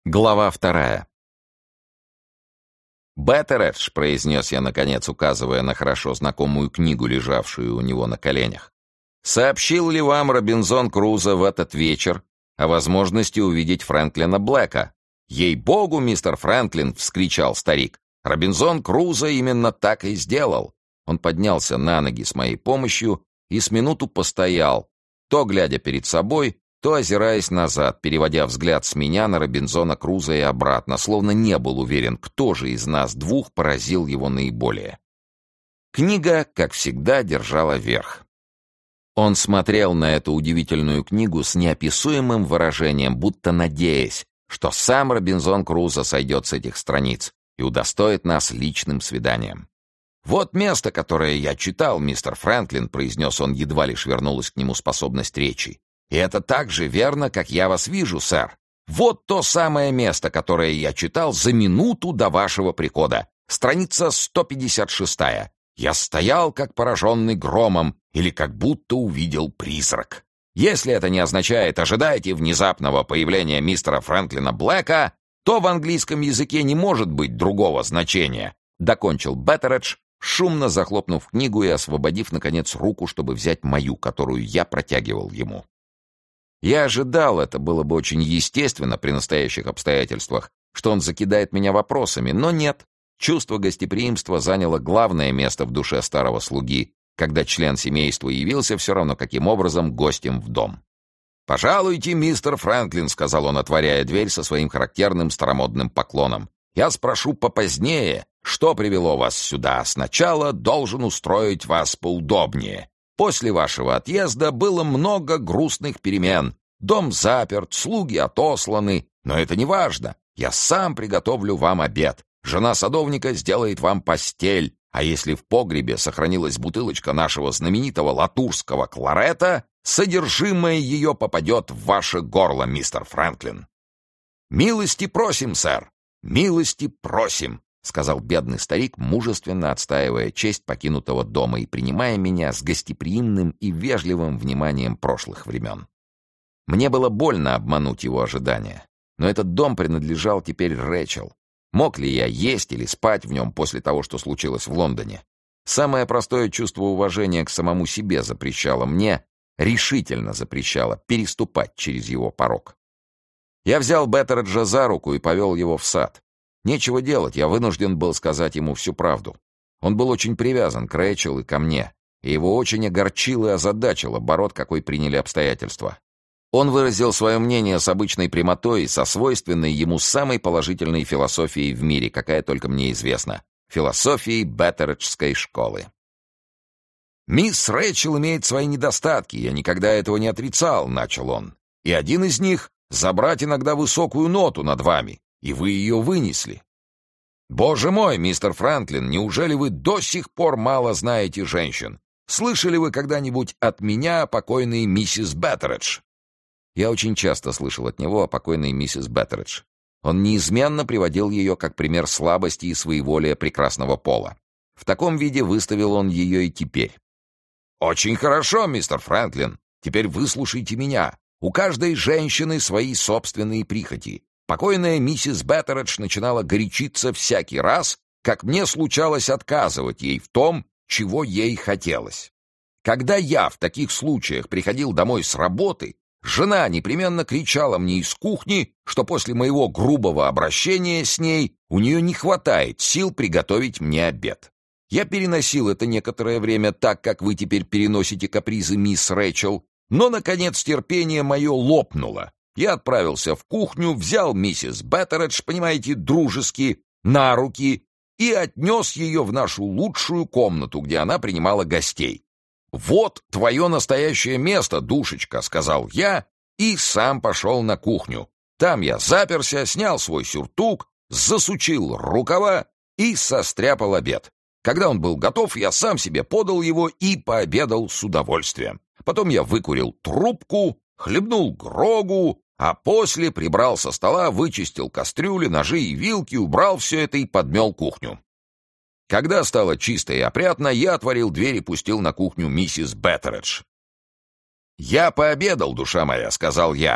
Глава 2. «Беттередж», — произнес я, наконец, указывая на хорошо знакомую книгу, лежавшую у него на коленях. «Сообщил ли вам Робинзон Крузо в этот вечер о возможности увидеть Фрэнклина Блэка?» «Ей-богу, мистер Фрэнклин!» — вскричал старик. «Робинзон Крузо именно так и сделал». Он поднялся на ноги с моей помощью и с минуту постоял, то глядя перед собой, то озираясь назад, переводя взгляд с меня на Робинзона Крузо и обратно, словно не был уверен, кто же из нас двух поразил его наиболее. Книга, как всегда, держала верх. Он смотрел на эту удивительную книгу с неописуемым выражением, будто надеясь, что сам Робинзон Крузо сойдет с этих страниц и удостоит нас личным свиданием. «Вот место, которое я читал, мистер Фрэнклин», — произнес он, едва лишь вернулась к нему способность речи. «И это так же верно, как я вас вижу, сэр. Вот то самое место, которое я читал за минуту до вашего прихода. Страница 156. Я стоял, как пораженный громом, или как будто увидел призрак. Если это не означает «ожидайте внезапного появления мистера Фрэнклина Блэка», то в английском языке не может быть другого значения», — докончил Беттередж, шумно захлопнув книгу и освободив, наконец, руку, чтобы взять мою, которую я протягивал ему. Я ожидал, это было бы очень естественно при настоящих обстоятельствах, что он закидает меня вопросами, но нет. Чувство гостеприимства заняло главное место в душе старого слуги, когда член семейства явился все равно каким образом гостем в дом. «Пожалуйте, мистер Фрэнклин», — сказал он, отворяя дверь со своим характерным старомодным поклоном. «Я спрошу попозднее, что привело вас сюда. Сначала должен устроить вас поудобнее. После вашего отъезда было много грустных перемен. Дом заперт, слуги отосланы, но это не важно. Я сам приготовлю вам обед. Жена садовника сделает вам постель, а если в погребе сохранилась бутылочка нашего знаменитого латурского кларета, содержимое ее попадет в ваше горло, мистер Фрэнклин». «Милости просим, сэр, милости просим», — сказал бедный старик, мужественно отстаивая честь покинутого дома и принимая меня с гостеприимным и вежливым вниманием прошлых времен. Мне было больно обмануть его ожидания, но этот дом принадлежал теперь Рэчел. Мог ли я есть или спать в нем после того, что случилось в Лондоне? Самое простое чувство уважения к самому себе запрещало мне, решительно запрещало переступать через его порог. Я взял Беттереджа за руку и повел его в сад. Нечего делать, я вынужден был сказать ему всю правду. Он был очень привязан к Рэйчел и ко мне, и его очень огорчил и озадачил оборот, какой приняли обстоятельства. Он выразил свое мнение с обычной прямотой и со свойственной ему самой положительной философией в мире, какая только мне известна, философией Беттереджской школы. «Мисс Рэйчел имеет свои недостатки, я никогда этого не отрицал», — начал он. «И один из них — забрать иногда высокую ноту над вами. И вы ее вынесли. Боже мой, мистер Фрэнклин, неужели вы до сих пор мало знаете женщин? Слышали вы когда-нибудь от меня о покойной миссис Беттередж?» Я очень часто слышал от него о покойной миссис Беттередж. Он неизменно приводил ее как пример слабости и своеволия прекрасного пола. В таком виде выставил он ее и теперь. «Очень хорошо, мистер Фрэнклин. Теперь выслушайте меня. У каждой женщины свои собственные прихоти. Покойная миссис Беттередж начинала горячиться всякий раз, как мне случалось отказывать ей в том, чего ей хотелось. Когда я в таких случаях приходил домой с работы, жена непременно кричала мне из кухни, что после моего грубого обращения с ней у нее не хватает сил приготовить мне обед. Я переносил это некоторое время так, как вы теперь переносите капризы мисс Рэйчел, но, наконец, терпение мое лопнуло. Я отправился в кухню, взял миссис Беттередж, понимаете, дружески, на руки и отнес ее в нашу лучшую комнату, где она принимала гостей. «Вот твое настоящее место, душечка», — сказал я, и сам пошел на кухню. Там я заперся, снял свой сюртук, засучил рукава и состряпал обед. Когда он был готов, я сам себе подал его и пообедал с удовольствием. Потом я выкурил трубку, хлебнул грогу, а после прибрал со стола, вычистил кастрюли, ножи и вилки, убрал все это и подмел кухню. Когда стало чисто и опрятно, я отворил дверь и пустил на кухню миссис Беттередж. «Я пообедал, душа моя», — сказал я,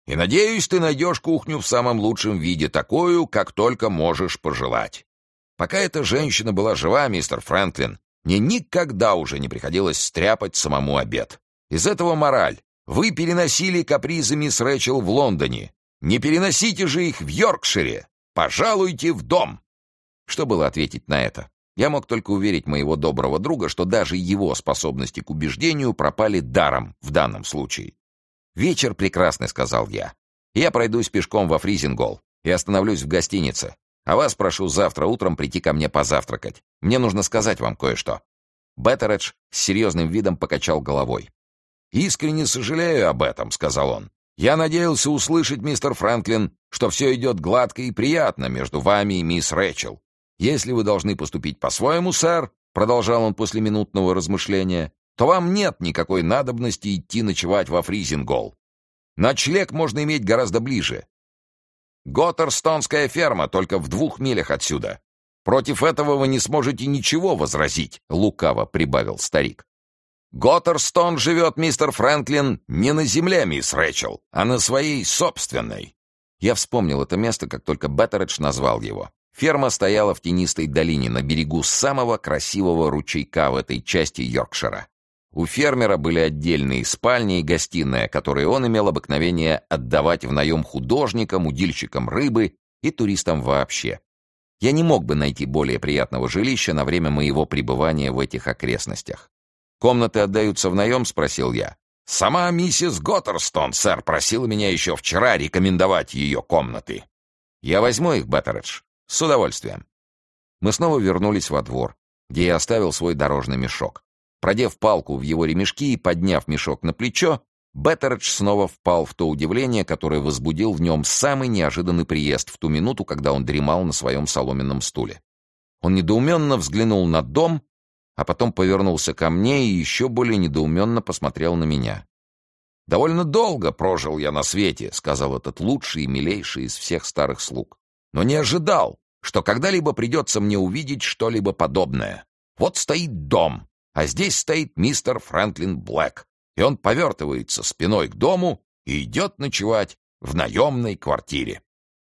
И, надеюсь, ты найдешь кухню в самом лучшем виде, такую, как только можешь пожелать. Пока эта женщина была жива, мистер Фрэнклин, мне никогда уже не приходилось стряпать самому обед. Из этого мораль. Вы переносили капризы мисс Рэчел в Лондоне. Не переносите же их в Йоркшире. Пожалуйте в дом. Что было ответить на это? Я мог только уверить моего доброго друга, что даже его способности к убеждению пропали даром в данном случае. «Вечер прекрасный», — сказал я. «Я пройдусь пешком во Фризингол и остановлюсь в гостинице. А вас прошу завтра утром прийти ко мне позавтракать. Мне нужно сказать вам кое-что». Беттередж с серьезным видом покачал головой. «Искренне сожалею об этом», — сказал он. «Я надеялся услышать, мистер Фрэнклин, что все идет гладко и приятно между вами и мисс Рэчел. Если вы должны поступить по-своему, сэр», — продолжал он после минутного размышления, «то вам нет никакой надобности идти ночевать во Фризингол. Ночлег можно иметь гораздо ближе. Готтерстонская ферма только в 2 милях отсюда. Против этого вы не сможете ничего возразить», — лукаво прибавил старик. «Готтерстон живет, мистер Фрэнклин, не на земле мисс Рэчел, а на своей собственной». Я вспомнил это место, как только Беттередж назвал его. Ферма стояла в тенистой долине на берегу самого красивого ручейка в этой части Йоркшира. У фермера были отдельные спальни и гостиная, которые он имел обыкновение отдавать в наем художникам, удильщикам рыбы и туристам вообще. Я не мог бы найти более приятного жилища на время моего пребывания в этих окрестностях. «Комнаты отдаются в наем?» — спросил я. «Сама миссис Готтерстон, сэр, просила меня еще вчера рекомендовать ее комнаты». «Я возьму их, Беттередж. С удовольствием». Мы снова вернулись во двор, где я оставил свой дорожный мешок. Продев палку в его ремешки и подняв мешок на плечо, Беттередж снова впал в то удивление, которое возбудил в нем самый неожиданный приезд в ту минуту, когда он дремал на своем соломенном стуле. Он недоуменно взглянул на дом, а потом повернулся ко мне и еще более недоуменно посмотрел на меня. «Довольно долго прожил я на свете», — сказал этот лучший и милейший из всех старых слуг. «Но не ожидал, что когда-либо придется мне увидеть что-либо подобное. Вот стоит дом, а здесь стоит мистер Фрэнклин Блэк, и он повертывается спиной к дому и идет ночевать в наемной квартире».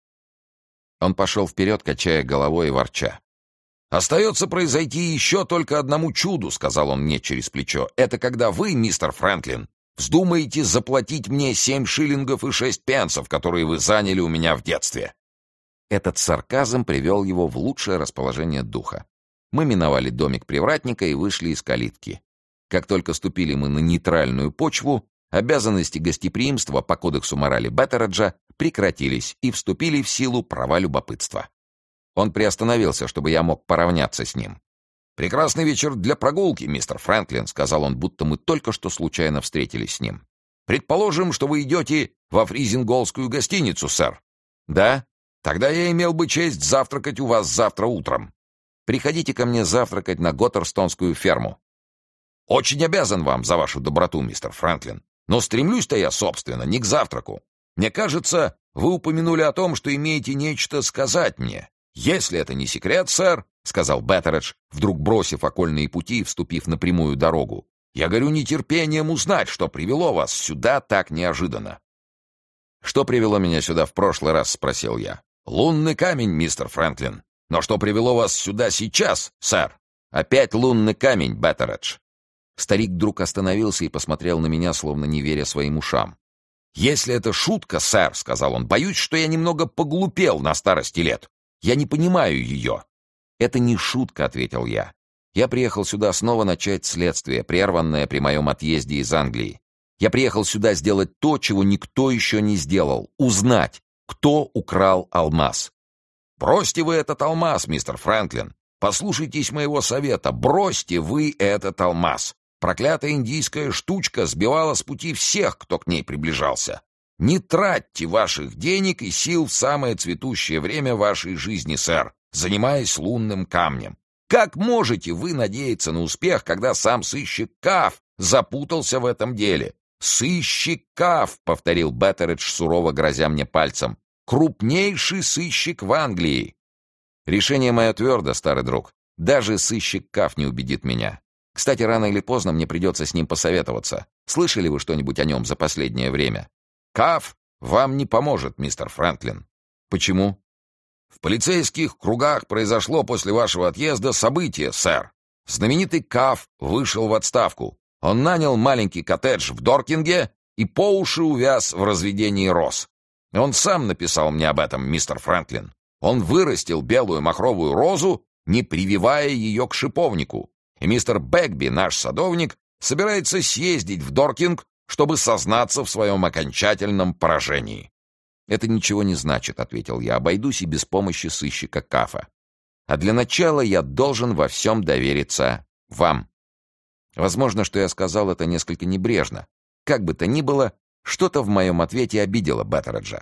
Он пошел вперед, качая головой и ворча. «Остается произойти еще только одному чуду», — сказал он мне через плечо. «Это когда вы, мистер Фрэнклин, вздумаете заплатить мне 7 шиллингов и 6 пенсов, которые вы заняли у меня в детстве». Этот сарказм привел его в лучшее расположение духа. Мы миновали домик привратника и вышли из калитки. Как только ступили мы на нейтральную почву, обязанности гостеприимства по кодексу морали Беттереджа прекратились и вступили в силу права любопытства. Он приостановился, чтобы я мог поравняться с ним. «Прекрасный вечер для прогулки, мистер Фрэнклин», — сказал он, будто мы только что случайно встретились с ним. «Предположим, что вы идете во Фризинголскую гостиницу, сэр». «Да? Тогда я имел бы честь завтракать у вас завтра утром. Приходите ко мне завтракать на Готтерстонскую ферму». «Очень обязан вам за вашу доброту, мистер Фрэнклин. Но стремлюсь-то я, собственно, не к завтраку. Мне кажется, вы упомянули о том, что имеете нечто сказать мне. Если это не секрет, сэр, — сказал Беттередж, вдруг бросив окольные пути и вступив на прямую дорогу, — я горю нетерпением узнать, что привело вас сюда так неожиданно». «Что привело меня сюда в прошлый раз?» — спросил я. «Лунный камень, мистер Фрэнклин. Но что привело вас сюда сейчас, сэр?» «Опять лунный камень, Беттередж». Старик вдруг остановился и посмотрел на меня, словно не веря своим ушам. «Если это шутка, сэр, — сказал он, — боюсь, что я немного поглупел на старости лет. Я не понимаю ее». «Это не шутка», — ответил я. «Я приехал сюда снова начать следствие, прерванное при моем отъезде из Англии. Я приехал сюда сделать то, чего никто еще не сделал — узнать, кто украл алмаз». «Бросьте вы этот алмаз, мистер Фрэнклин. Послушайтесь моего совета. Бросьте вы этот алмаз. Проклятая индийская штучка сбивала с пути всех, кто к ней приближался. Не тратьте ваших денег и сил в самое цветущее время вашей жизни, сэр, занимаясь лунным камнем. Как можете вы надеяться на успех, когда сам сыщик Каф запутался в этом деле?» «Сыщик Каф», — повторил Беттередж, сурово грозя мне пальцем, — «крупнейший сыщик в Англии». «Решение мое твердо, старый друг. Даже сыщик Каф не убедит меня. Кстати, рано или поздно мне придется с ним посоветоваться. Слышали вы что-нибудь о нем за последнее время?» «Каф? вам не поможет, мистер Фрэнклин. Почему? В полицейских кругах произошло после вашего отъезда событие, сэр. Знаменитый Каф вышел в отставку. Он нанял маленький коттедж в Доркинге и по уши увяз в разведении роз. Он сам написал мне об этом, мистер Фрэнклин. Он вырастил белую махровую розу, не прививая ее к шиповнику. И мистер Бэгби, наш садовник, собирается съездить в Доркинг, чтобы сознаться в своем окончательном поражении. «Это ничего не значит», — ответил я. «Обойдусь и без помощи сыщика Кафа. А для начала я должен во всем довериться вам». Возможно, что я сказал это несколько небрежно. Как бы то ни было, что-то в моем ответе обидело Беттереджа.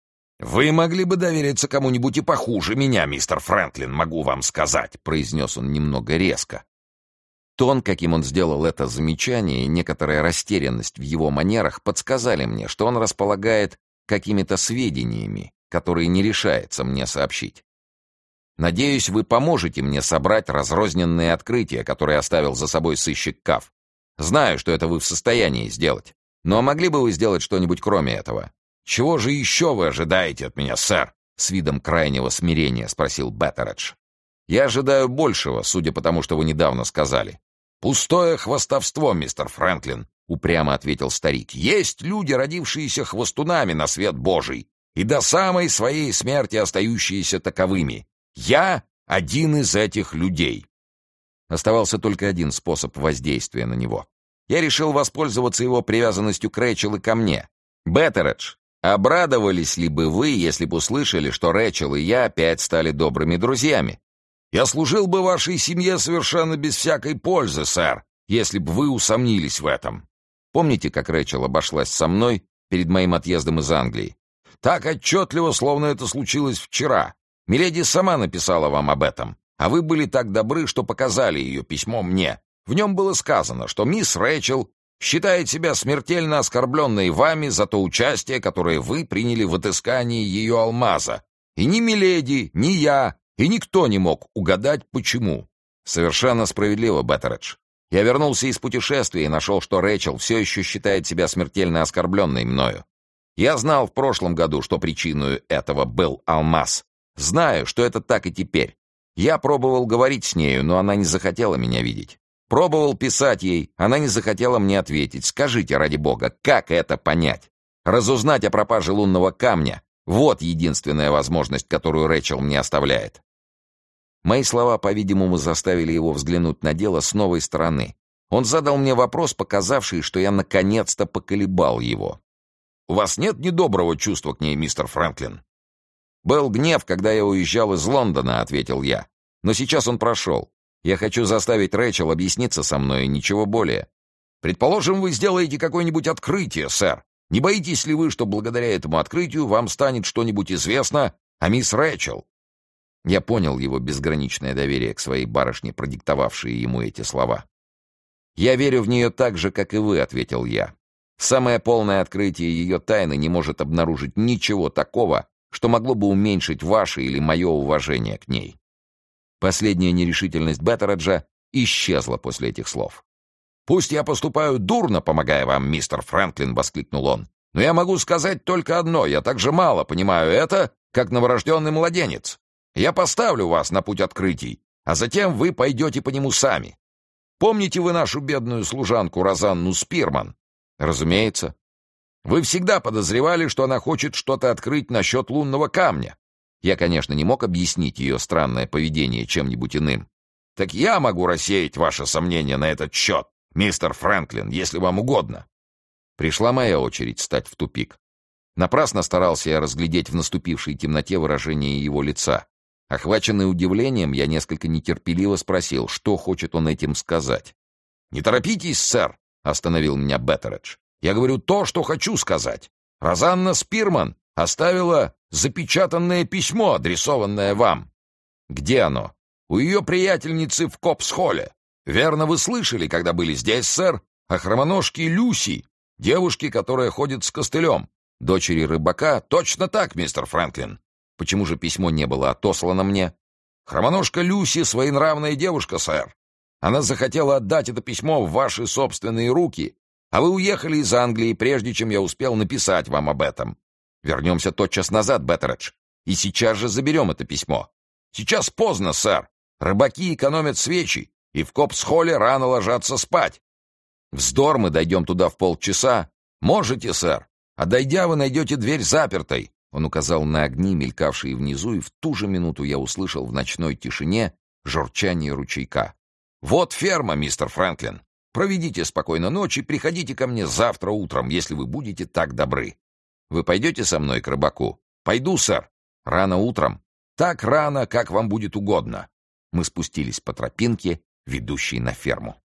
«Вы могли бы довериться кому-нибудь и похуже меня, мистер Фрэнклин, могу вам сказать», — произнес он немного резко. Тон, каким он сделал это замечание, и некоторая растерянность в его манерах подсказали мне, что он располагает какими-то сведениями, которые не решается мне сообщить. «Надеюсь, вы поможете мне собрать разрозненные открытия, которые оставил за собой сыщик Каф. Знаю, что это вы в состоянии сделать. Но могли бы вы сделать что-нибудь кроме этого?» «Чего же еще вы ожидаете от меня, сэр?» — с видом крайнего смирения спросил Беттередж. «Я ожидаю большего, судя по тому, что вы недавно сказали». «Пустое хвастовство, мистер Фрэнклин», — упрямо ответил старик. «Есть люди, родившиеся хвастунами на свет Божий, и до самой своей смерти остающиеся таковыми. Я один из этих людей». Оставался только один способ воздействия на него. Я решил воспользоваться его привязанностью к Рэйчел и ко мне. «Беттередж, обрадовались ли бы вы, если бы услышали, что Рэйчел и я опять стали добрыми друзьями?» «Я служил бы вашей семье совершенно без всякой пользы, сэр, если бы вы усомнились в этом». Помните, как Рэйчел обошлась со мной перед моим отъездом из Англии? Так отчетливо, словно это случилось вчера. Миледи сама написала вам об этом, а вы были так добры, что показали ее письмо мне. В нем было сказано, что мисс Рэйчел считает себя смертельно оскорбленной вами за то участие, которое вы приняли в отыскании ее алмаза. И ни миледи, ни я, и никто не мог угадать, почему. Совершенно справедливо, Беттередж. Я вернулся из путешествия и нашел, что Рэйчел все еще считает себя смертельно оскорбленной мною. Я знал в прошлом году, что причиной этого был алмаз. Знаю, что это так и теперь. Я пробовал говорить с нею, но она не захотела меня видеть. Пробовал писать ей, она не захотела мне ответить. Скажите, ради бога, как это понять? Разузнать о пропаже лунного камня — вот единственная возможность, которую Рэйчел мне оставляет. Мои слова, по-видимому, заставили его взглянуть на дело с новой стороны. Он задал мне вопрос, показавший, что я наконец-то поколебал его. «У вас нет недоброго чувства к ней, мистер Фрэнклин?» «Был гнев, когда я уезжал из Лондона», — ответил я. «Но сейчас он прошел. Я хочу заставить Рэйчел объясниться со мной, и ничего более». «Предположим, вы сделаете какое-нибудь открытие, сэр. Не боитесь ли вы, что благодаря этому открытию вам станет что-нибудь известно о мисс Рэйчел?» Я понял его безграничное доверие к своей барышне, продиктовавшей ему эти слова. «Я верю в нее так же, как и вы», — ответил я. «Самое полное открытие ее тайны не может обнаружить ничего такого, что могло бы уменьшить ваше или мое уважение к ней». Последняя нерешительность Беттереджа исчезла после этих слов. «Пусть я поступаю дурно, помогая вам, мистер Фрэнклин», — воскликнул он, «но я могу сказать только одно: я так же мало понимаю это, как новорожденный младенец. Я поставлю вас на путь открытий, а затем вы пойдете по нему сами. Помните вы нашу бедную служанку Розанну Спирман?» «Разумеется». «Вы всегда подозревали, что она хочет что-то открыть насчет лунного камня. Я, конечно, не мог объяснить ее странное поведение чем-нибудь иным. Так я могу рассеять ваши сомнения на этот счет, мистер Фрэнклин, если вам угодно». Пришла моя очередь стать в тупик. Напрасно старался я разглядеть в наступившей темноте выражение его лица. Охваченный удивлением, я несколько нетерпеливо спросил, что хочет он этим сказать. «Не торопитесь, сэр», — остановил меня Беттередж. «Я говорю то, что хочу сказать. Розанна Спирман оставила запечатанное письмо, адресованное вам». «Где оно?» «У ее приятельницы в Копс-холле. Верно, вы слышали, когда были здесь, сэр, о хромоножке Люси, девушке, которая ходит с костылем. Дочери рыбака? Точно так, мистер Фрэнклин. Почему же письмо не было отослано мне?» «Хромоножка Люси — своенравная девушка, сэр. Она захотела отдать это письмо в ваши собственные руки, а вы уехали из Англии, прежде чем я успел написать вам об этом. Вернемся тотчас назад, Беттередж, и сейчас же заберем это письмо. Сейчас поздно, сэр. Рыбаки экономят свечи, и в Копс-холле рано ложатся спать. Вздор, мы дойдем туда в полчаса. Можете, сэр. А дойдя, вы найдете дверь запертой. Он указал на огни, мелькавшие внизу, и в ту же минуту я услышал в ночной тишине журчание ручейка. Вот ферма, мистер Фрэнклин. Проведите спокойно ночь и приходите ко мне завтра утром, если вы будете так добры. Вы пойдете со мной к рыбаку? Пойду, сэр. Рано утром. Так рано, как вам будет угодно. Мы спустились по тропинке, ведущей на ферму.